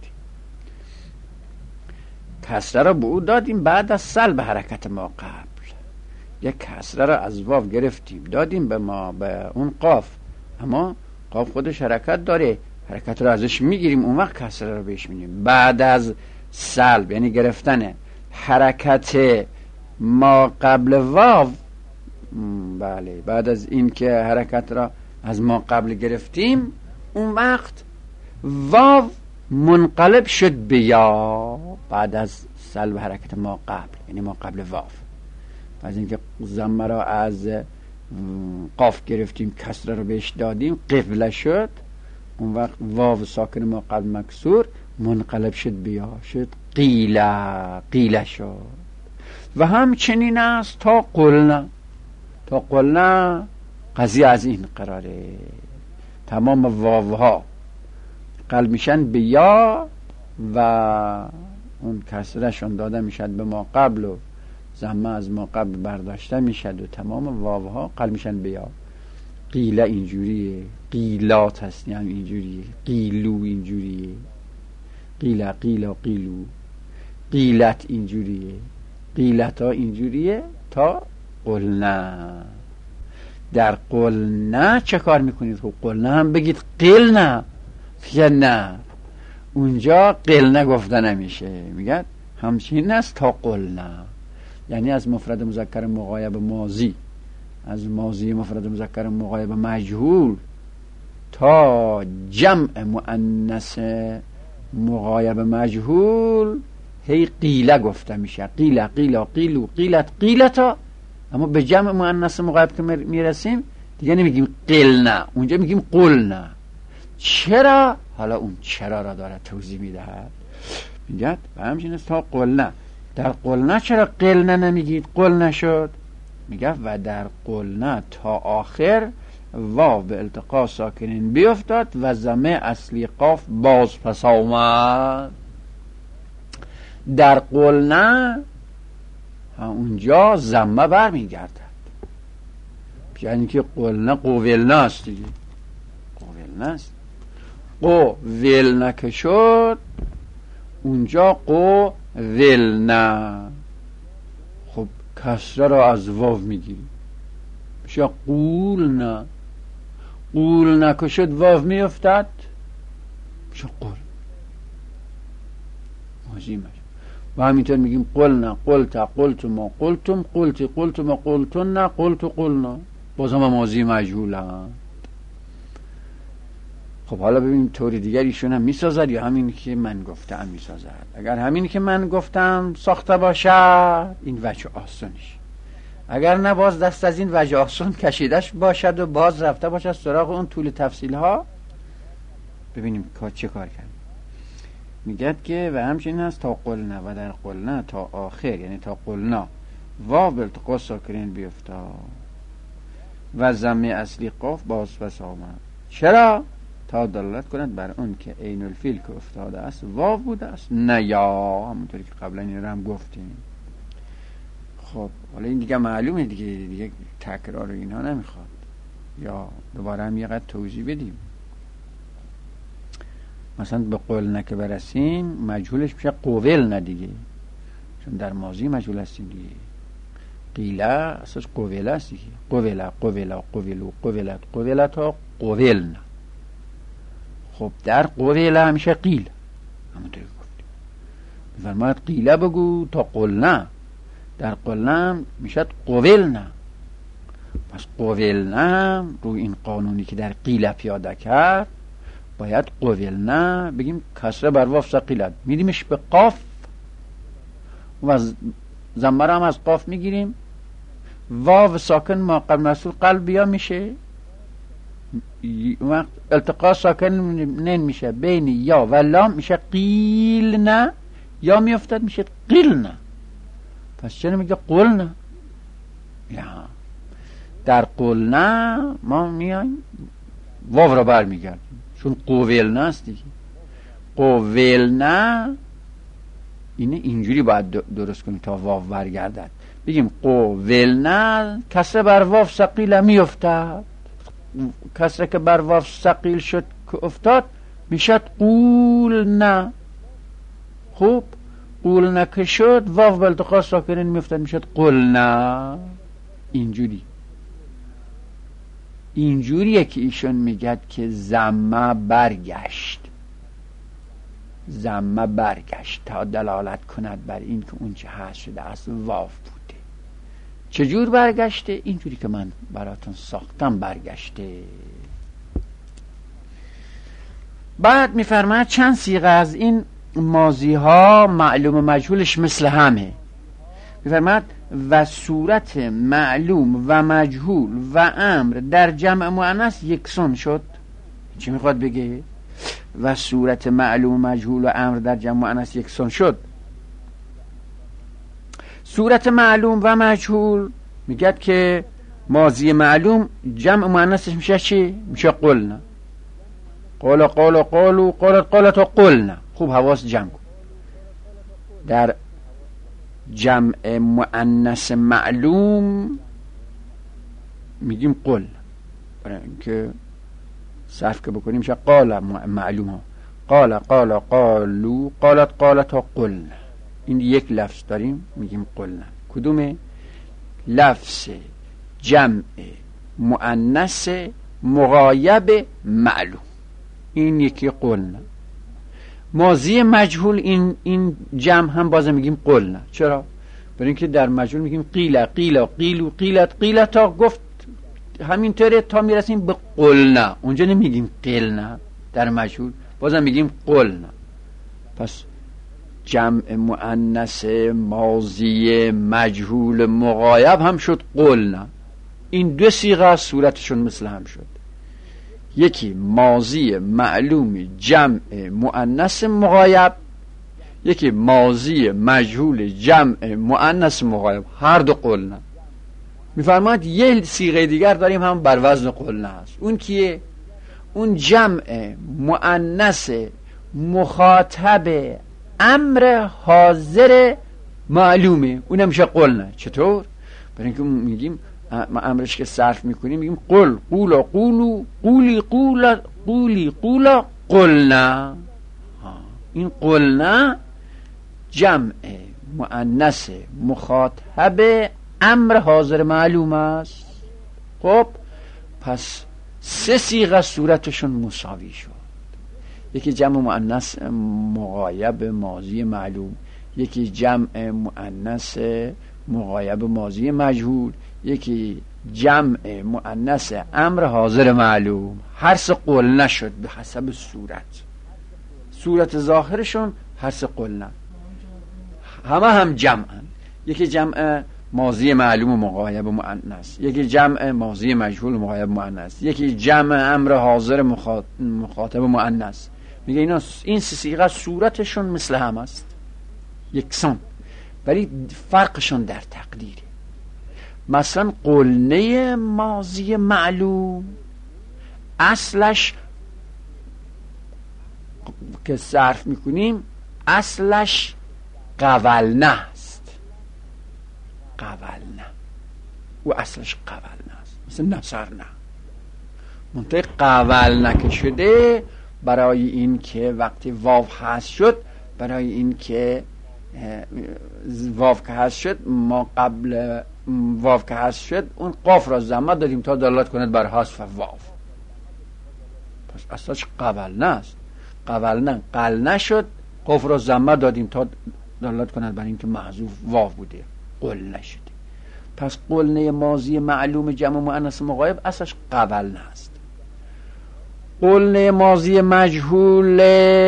کسره را به او دادیم بعد از سلب حرکت ما قبل. یک کسره را از واو گرفتیم دادیم به ما، به اون قاف، اما قاف خودش حرکت داره، حرکت را ازش میگیریم، اون وقت کسره را بهش میگیم. بعد از سلب یعنی گرفتن حرکت ما قبل واو، بله، بعد از این که حرکت را از ما قبل گرفتیم، اون وقت واو منقلب شد به یا. بعد از سلب حرکت ما قبل، یعنی ما قبل واو، از اینکه ضمه را از قاف گرفتیم، کسره رو بهش دادیم، قبله شد، اون وقت واو ساکن ما قبل مکسور منقلب شد به یا، شد قیله شد. و همچنین است تا قلنا. تا قلنا قضیه از این قراره، تمام واوها قلب میشن به یا و اون کسره شون داده میشد به ما قبل و ضمه از ما قبل برداشته میشد و تمام واوها قلب میشن به یا. قیله اینجوریه، قیلات هستی هم اینجوریه، قیلو اینجوریه، قیله قیلا قیلو، قیلت اینجوریه، قیلت ها اینجوریه تا قلنا. در قلنا چه کار میکنید؟ خب قلنا هم بگید قلنا، میگه نه، اونجا قلنا گفته نمیشه، میگه همچین است تا قلنا، یعنی از مفرد مذکر مغایب ماضی، از ماضی مفرد مذکر مغایب مجهول تا جمع مؤنث مغایب مجهول هی قیله گفته میشه، قیله قیلا قیلو قیلت قیلتا. اما به جمع مؤنث مغایب که میرسیم دیگه نمیگیم قلنا، اونجا میگیم قلنا. چرا؟ حالا اون چرا را داره توضیح میدهد، میگه و همچنین است تا قلنا. در قلنا چرا قلنا نمیگید قلنا شد؟ میگه و در قلنا تا آخر واو به التقاء ساکنین بیفتاد و ضمه اصلی قاف باز پس آمد. در قلنا اونجا ضمه بر میگردد، یعنی که قلنا قولنا است دیگه، قولنا است. قولنا که شد اونجا قولنا، خب کسره را از واو میگیریم میشه قولنا. قولنا که شد واو میافتد میشه قول، ماضی. و همینطور میگیم قلنا قلتا قلتما قلتم قلتی قلتما قلتن قلت قلنا، باز هم ماضی مجهول هم. خب حالا ببینیم طور دیگر ایشون هم میسازد یا همین که من گفتم میسازد. اگر همین که من گفتم ساخته باشد این وجه آسونش، اگر نه باز دست از این وجه آسون کشیدش باشد و باز رفته باشد سراغ اون طول تفصیل ها. ببینیم چه کار کرد. میگه که و همچنین هست تا قلنا و در قلنا تا آخر، یعنی تا قلنا واو به التقاء ساکنین بیفتا و ضمه اصلی قاف باز پس آمد. چرا؟ تا دلالت کند بر اون که عین الفیل که افتاده است واو بوده است نه یا، همونطوری که قبلا این رو هم گفتیم. خب حالا این دیگه معلومه دیگه تکرار اینها نمیخواد، یا دوباره هم یه قدر توضیح بدیم. مثلا به قولنا که برسیم مجهولش میشه قولنا دیگه، چون در ماضی مجهول هستیم دیگه. قیله اساس قوله است دیگه، قوله قولا قولو قولت قولتا قولنا. خب در قوله همیشه قیل، همونطوری گفتیم میفرماید قیله بگو تا قلنا، در قلنا میشه قولنا. پس قولنا روی این قانونی که در قیله پیاده کرد باید قولنا بگیم کسره بر واو ثقیلت، میدیمش به قاف و ضمه را هم از قاف میگیریم، واو ساکن ما قبل مسئول قلب بیا میشه، وقت التقاء ساکن میشه بین یا و لام میشه قیلنا، یا میافتد میشه قیلنا. پس چرا میگه قلنا؟ یا در قلنا ما میایم واو را بر میگردیم چون قولنا است دیگه. قولنا اینجوری باید درست کنیم تا واو برگردد. بگیم قولنا کسره بر واو ثقیل میافتد. کسره که بر واو ثقیل شد که افتاد میشد قولنا. خوب قولنا که شد واو به التقاء ساکنین میافتد میشد قلنا. اینجوریه که ایشون میگد که زمه برگشت تا دلالت کند بر این که اون چه هست شده از واو بوده. چجور برگشته؟ اینجوری که من براتون ساختم برگشته. بعد میفرماید چند صیغه از این ماضی ها معلوم و مجهولش مثل همه. میفرماید و صورت معلوم و مجهول و امر در جمع مؤنث یکسان شد. چی میخواد بگه؟ و صورت معلوم و مجهول و امر در جمع مؤنث یکسان شد. صورت معلوم و مجهول میگد که ماضی معلوم جمع مؤنثش میشه چی؟ میشه قلنا. قالوا قالت و قلنا. خوب حواس جمع کن. در جمع مؤنث معلوم میگیم قل، برای اینکه صرف که بکنیم میشه قال معلوم ها. قالوا قالت و قلنا. این یک لفظ داریم میگیم قلنا. کدومه؟ لفظ جمع مؤنث مغایب معلوم، این یکی قلنا. ماضی مجهول این جمع هم بازم میگیم قلنا. چرا؟ برای اینکه در مجهول میگیم قیل تا گفت همینطوره تا میرسیم به قلنا. اونجا نمیگیم قلنا. در مجهول بازم میگیم قلنا. پس جمع مؤنث ماضی مجهول مغایب هم شد قلنا. این دو صیغه صورتشون مثل هم شد. یکی ماضی معلوم جمع مؤنث مغایب، یکی ماضی مجهول جمع مؤنث مغایب، هر دو قلنا. میفرماید یه صیغه دیگر داریم هم بر وزن قلنا هست. اون کیه؟ اون جمع مؤنث مخاطب امر حاضر معلومه، اون میشه قلنا. چطور؟ برای اینکه میگیم ما امرش که صرف میکنیم میگیم قل قولا قولو قولی قولا قلنا. این قلنا جمع مؤنث مخاطب امر حاضر معلوم است. خب پس سه صیغه صورتشون مساوی شد. یکی جمع مؤنث مغایب ماضی معلوم، یکی جمع مؤنث مغایب ماضی مجهول، یکی جمع مؤنث امر حاضر معلوم. هر سه قلنا شد به حسب صورت ظاهرشون. هر سه قلنا هم جمعن. یکی جمع ماضی معلوم و مغایب مؤنث، یکی جمع ماضی مجهول و مغایب مؤنث، یکی جمع امر حاضر مخاطب مؤنث. میگه اینا این سه صیغه صورتشون مثل هم است، یکسان، ولی فرقشون در تقدیره. مثلا قلنه ماضی معلوم اصلش که صرف میکنیم اصلش قولنه است. قولنه و اصلش قولنه است، مثل نصرنه. منطقه قولنه که شده برای این که وقتی واو حذف شد، برای این که واو که حذف شد، ما قبل واو که حذف شد اون قاف را ضمه دادیم تا دلالت کند بر حذف واو. پس اصلش قولنه است. قولنه قلنه شد، قاف را ضمه دادیم تا دلالت کند بر اینکه محذوف واو بوده، قلنه شده. پس قلنه ماضی معلوم جمع مؤنث مغایب اصلش قولنه است. قلنه ماضی مجهول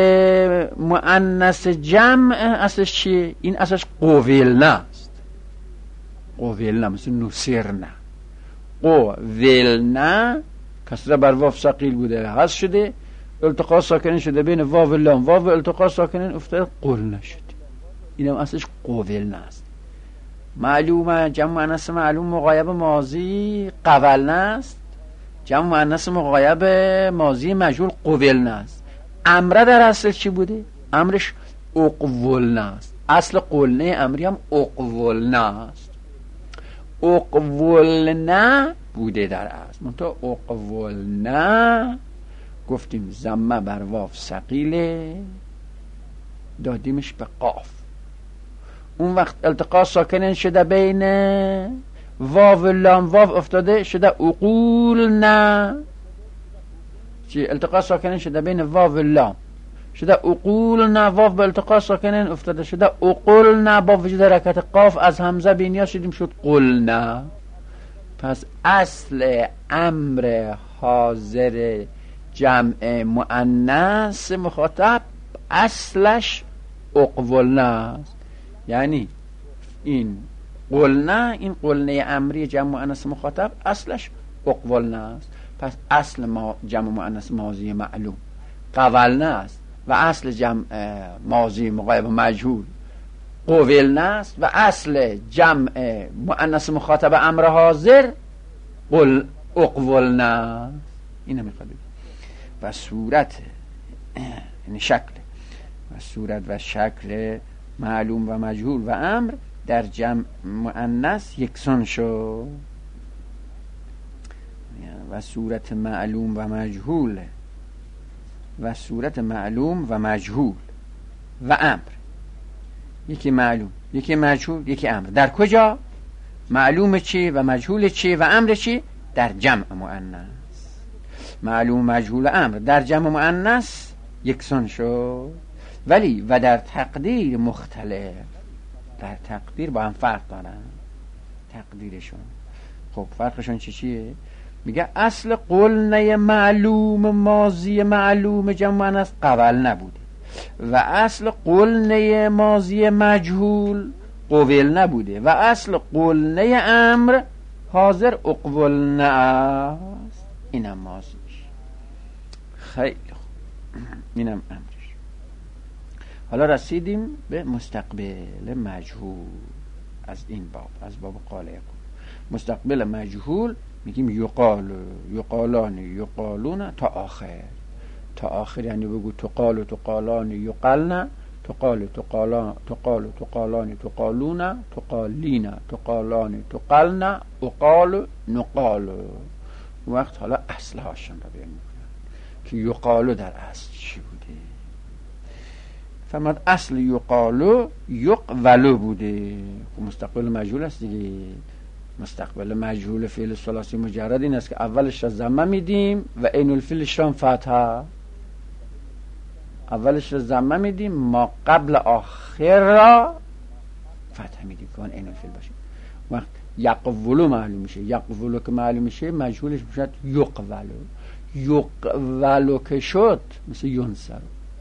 مؤنث جمع اصلش چیه؟ این اصلش قولنه است. قولنه مثل نصرنه. قولنه کسره بر واو ثقیل بوده حذف شده، التقاء ساکنین شده بین واو و لام، واو التقاء ساکنین افتاده قلنه شده. اینم اصلش قولنه است. معلومه جمع مؤنث معلوم مغایب ماضی قولنه است، جمع مؤنث مغایب ماضی مجهول قولنه است. امره در اصل چی بوده؟ امرش اقولنا است. اصل قلنه امری هم اقولنا است. اقولنا بوده در اصل، منتها اقولنا گفتیم ضمه بر واو ثقیله، دادیمش به قاف. اون وقت التقاء ساکنین شده بین واو و لام، واو افتاده شده اقولنا. چی؟ التقاء ساکنین شده بین واو و لام شده اقولنا، واو به التقاء ساکنین افتاده شده اقولنا، با وجود حرکت قاف از همزه بینیا شدیم شد قلنا. پس اصل امر حاضر جمع مؤنث مخاطب اصلش اقولنا است. یعنی این قلنا، این قلنه امری جمع مؤنث مخاطب اصلش اقولنا است. پس اصل ما جمع مؤنث ماضی معلوم قولنا است و اصل جمع ماضی مغایب مجهول قولنا است و اصل جمع مؤنث مخاطب امر حاضر اقولنا. اینو میخواد و صورت یعنی شکل و صورت و شکل معلوم و مجهول و امر در جمع مؤنث یکسان شد و صورت معلوم و مجهول و صورت معلوم و مجهول و امر، یکی معلوم یکی مجهول یکی امر. در کجا؟ معلوم چی و مجهول چی و امر چی؟ در جمع مؤنث. معلوم مجهول امر در جمع مؤنث یکسان شد، ولی و در تقدیر مختلف. در تقدیر با هم فرق دارن تقدیرشون. خب فرقشون چیه؟ میگه اصل قلنه معلوم ماضی معلوم جمع مؤنث قول نبوده و اصل قلنه ماضی مجهول قول نبوده و اصل قلنه امر حاضر اقولنا است. اینم ماضیش. خیلی خوب، اینم امرش. حالا رسیدیم به مستقبل مجهول از این باب، از باب قال یکون. مستقبل مجهول میگیم یقال، یقالان، یقالون تا آخر. تا آخر یعنی بگو تقال، تقالان، یقالن، تقال، تقالان، تقال، تقالان، تقالون، تقالین، تقالان، تقالن، اقال، نقال. وقت حالا اصل هاشون رو بگیم که یقالو در اصل چی بوده. فرماد اصل یقالو یقولو بوده. مستقبل مجهول است دیگه. مستقبل مجهول فعل ثلاثی مجرد این است که اولش را ضمه میدیم و عین الفعلش را فتحه. اولش را ضمه میدیم، ما قبل آخر را فتحه میدیم که اون عین الفعل باشه. وقت یقولو معلوم میشه. یقولو که معلوم میشه مجهولش میشه یقولو. یقولو که شد مثل ینصرو.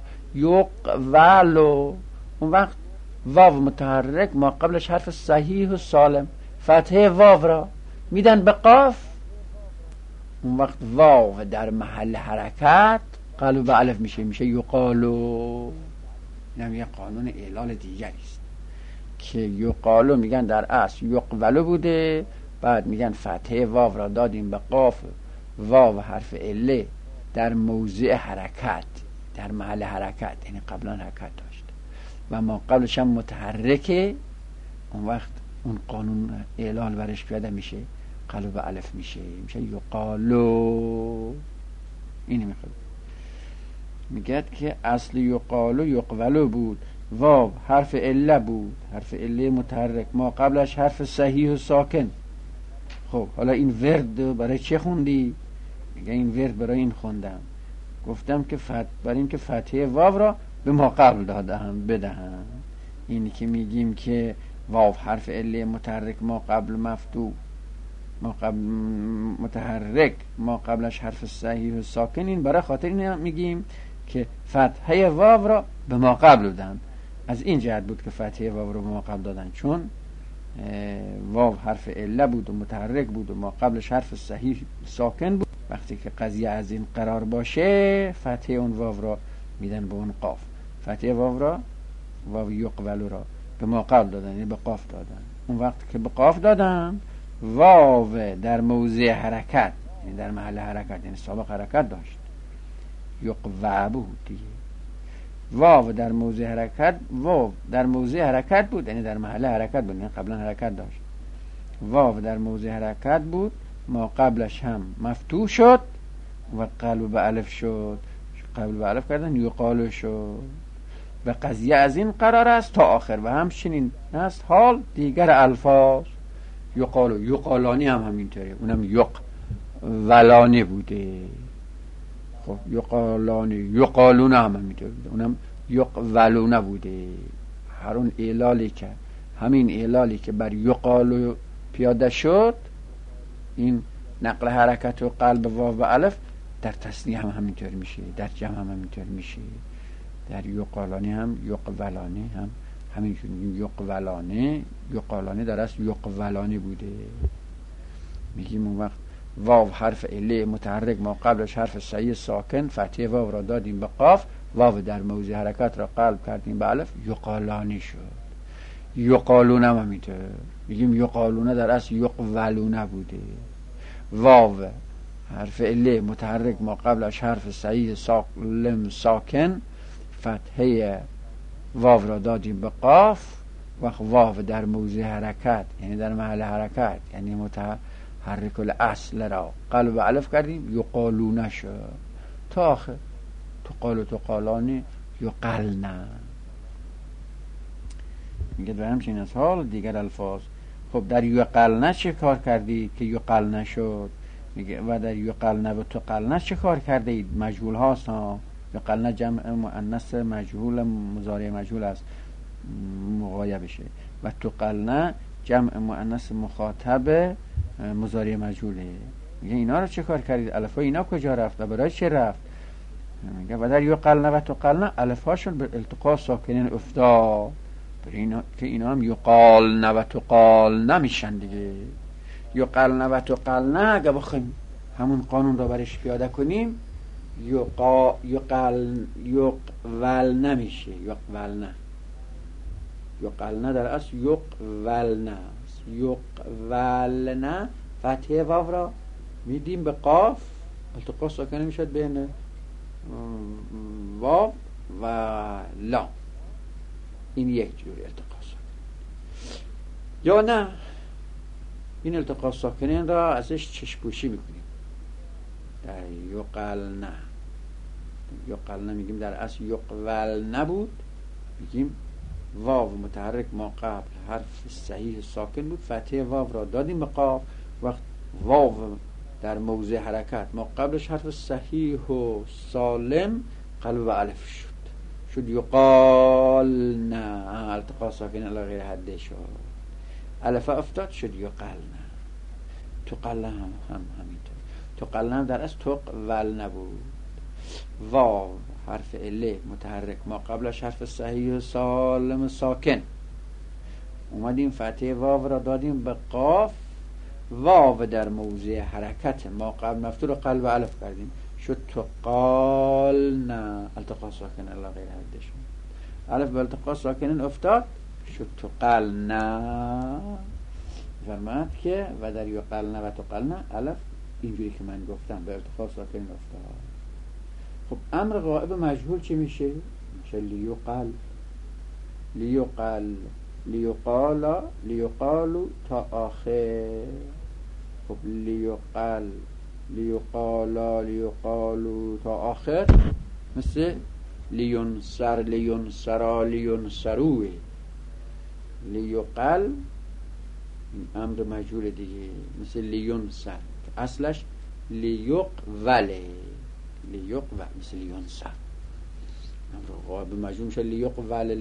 یقولو اون وقت واو متحرک ما قبلش حرف صحیح و سالم فتحه واو را میدن به قاف. اون وقت واو در محل حرکت قلب به الف میشه یقالو. این یه قانون اعلال دیگری است که یقالو میگن در اصل یقولو بوده، بعد میگن فتحه واو را دادیم به قاف. واو حرف عله در موضع حرکت، در محل حرکت، یعنی قبلا حرکت داشت و ما قبلش هم متحرکه. اون وقت اون قانون اعلال برش پیاده میشه، قلب به الف میشه یقالو. اینی میخواد میگه که اصل یقالو یقولو بود. واو حرف عله بود، حرف عله متحرک، ما قبلش حرف صحیح و ساکن. خب حالا این ورد برای چه خوندی؟ میگه این ورد برای این خوندم، گفتم که برای این که فتحه واو را به ما قبل بدهم. اینی که میگیم که واو حرف عله متحرک ما قبل مفتوح، ما قبل متحرک، ما قبلش حرف صحیح و ساکن. این برای خاطر این میگیم که فتحه واو را به ما قبل دادن. از این جهت بود که فتحه واو را به ما قبل دادن، چون واو حرف عله بود و متحرک بود و ما قبلش حرف صحیح ساکن بود. وقتی که قضیه از این قرار باشه فتحه اون واو را میدن به اون قاف. فتحه واو را، واو یقولو را به ما قبل دادن، یعنی به قاف دادن. اون وقت که به قاف دادن واو در موضع حرکت، یعنی در محل حرکت، یعنی سابق حرکت داشت، یقوع بود دیگه. واو در موضع حرکت بود، یعنی در محل حرکت بود، یعنی قبلا حرکت داشت. واو در موضع حرکت بود، ما قبلش هم مفتوح شد و قلب به الف شد. قلب به الف کردن یقال شد. و قضیه از این قرار است تا آخر. و همچنین است حال دیگر الفاظ. یقالو، یقالانی هم همینطوره، اونم یقولانی بوده. خب یقالانی، یقالون هم همینطوره بوده، اونم یقولون بوده. هر اون اعلالی که همین اعلالی که بر یقالو پیاده شد، این نقل حرکت و قلب واو و الف در تثنیه هم همینطور میشه، در جمع هم همینطور میشه. در یقالانی هم یقولانی هم همینجور. یقولانه، یقالانه در اصل یقولانی بوده. میگیم اون وقت واو حرف عله متحرک ما قبلش حرف صحیح ساکن، فتحه واو را دادیم به قاف، واو در موضع حرکت را قلب کردیم به الف، یقالانی شد. یقالون هم همینطور. میگیم یقالونه در اصل یقولونه بوده. واو حرف عله متحرک ما قبلش حرف صحیح سالم ساکن، فتحه واو را دادیم به قاف، وقت واو در موضع حرکت یعنی در محل حرکت یعنی متحرک الاصل را قلب الف کردیم، یقالونه شد تا آخر. تقال تقالانی یقلنا. میگه در همچین از حال دیگر الفاظ. خب در یقلنا چه کار کردی که یقلنا شد؟ میگه و در یقلنا و تقلنا چه کار کرده اید؟ مجهول هاست ها. یقلنا جمع مؤنث مجهول مضارع مجهول است، مغایبه بشه. و تقلنا جمع مؤنث مخاطب مضارع مجهوله. میگه اینا رو چه کار کردید؟ الفا اینا کجا رفت و برای چه رفت؟ میگه و در یقلنا و تقلنا الفاشون به التقاء ساکنین افتاد، که اینا هم یقالنا و تقالنا میشن دیگه. یقلنا و تقلنا اگه بخوایم همون قانون رو برش پیاده کنیم، یقولنا میشه. یقولنا در اصل یقولنا. یقولنا فتحه واو را میدیم به قاف، التقاء ساکنه میشد بین واو و لا. این یک جوری التقاء ساکنه. یا نه این التقاء ساکنین را ازش چشپوشی میکنیم. در یقلنا میگیم در اصل یقولنا بود، میگیم واو متحرک ما قبل حرف صحیح ساکن بود، فتحه واو را دادیم به قاف، وقت واو در موضع حرکت ما قبلش حرف صحیح و سالم قلب و الف شد یقالنا. التقاء ساکن الی غیر حده شد، الف افتاد شد یقلنا. تقلنا هم همینطور. تقلنا در اصل تقولنا بود. واو حرف عله متحرک ما قبلش حرف صحیح و سالم ساکن، اومدیم فتحه واو را دادیم به قاف، واو در موضع حرکت ما قبل مفتوح رو قلب الف کردیم، شد تقالنا. التقاء ساکن الی غیر حده شد، الف به التقاء ساکنین افتاد شد تقلنا. فرماد که و در یقلنا و تقلنا الف اینجوری که من گفتم به التقاء ساکنین افتاد. خب امر غائب مجهول چی میشه؟ میشه لیقالو تا آخر. خب لیقالو تا آخر مثل لینسروه. لیقل این امر مجهول دیگه، مثل لینسر اصلش لیقوله، مثل لینسر. امر غائب مجهول میشه لیقولو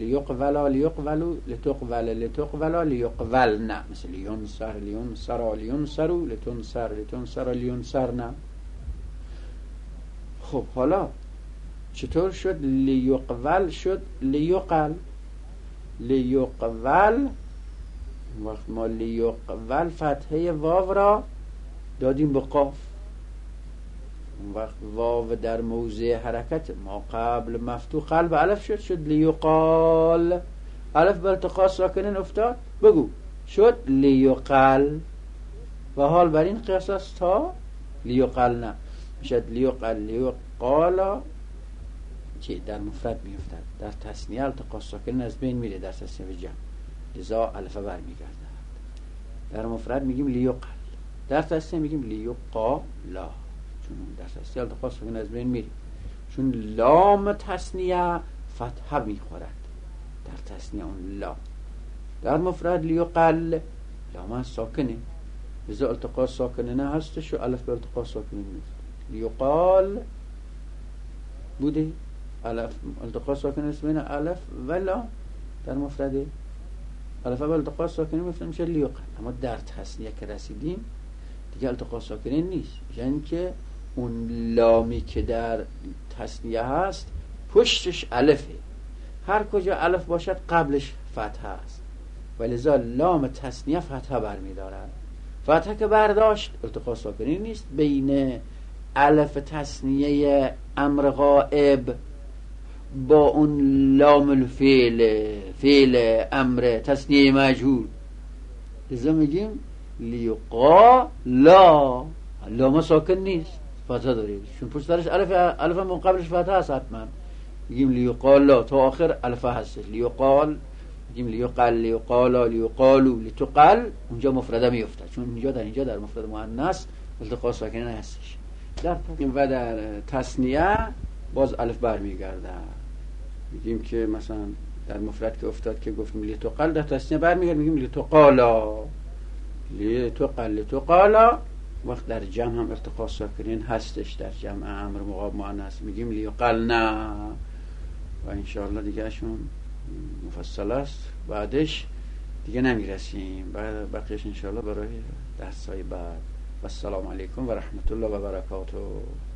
لتقولو لیقولنا، مثل لینسرو لینسرنا. خب حالا چطور شد لیقول شد لیقول؟ وقت ما لیقول فتحه واو را دادیم به قاف، وقت واو در موضع حرکت ما قبل مفتوح قلب الف شد لیقال. الف بر التقاء ساکنین افتاد، بگو شد لیقل. و حال بر این قیاس است تا لیقلنا، میشد لیقالا که در مفرد میافتد، در تثنیه التقاء ساکنین از بین میره، در تثنیه جمع لذا الف برمیگرده. در مفرد میگیم لیقل، در تثنیه میگیم لیقالا، چون در تثنیه التقاء ساکنین از بین میره، چون لام تثنیه فتحه میخورد در تثنیه اون لام. در مفرد لیقل لام ساکنه لذا التقاء ساکنین هستش و الف به التقاء ساکنین نیست. لیقال بوده الف التقاء ساکن است بین الف و لام، در مفرده الف و التقاء ساکنین میشه لیقل. اما در تثنیه که رسیدیم دیگه التقاء ساکنین نیست، یعنی که اون لامی که در تثنیه هست پشتش الفه، هر کجا الف باشد قبلش فتحه است و لذا لام تثنیه فتحه برمیدارد. فتحه که برداشت التقاء ساکنین نیست بین الف تثنیه امر غائب با اون لام الفعل فعل امر تثنیه مجهول، لذا میگیم لیقالا لام ساکن نیست فتحه داره چون پشت درش الف من قبلش فتحه هست، حتما میگیم لیقالا تا آخر الف هست. لیقال میگیم لیقل لیقالا لیقالو لتقل، اونجا مفرده میفته چون اینجا در مفرد مؤنث التقاء ساکنین هستش. و در تثنیه باز الف برمیگرده، میگیم که مثلا در مفرد که افتاد که گفتیم لتقل، در تثنیه برمیگرد میگیم لتقالا لتقالا. وقت در جمع هم التقاء ساکنین هستش، در جمع امر مقاب مؤنث میگیم لیقلنا و انشاءالله دیگه اشون مفصل است، بعدش دیگه نمیرسیم، بقیش انشاءالله برای درسای بعد. و السلام علیکم و رحمت الله و برکاته.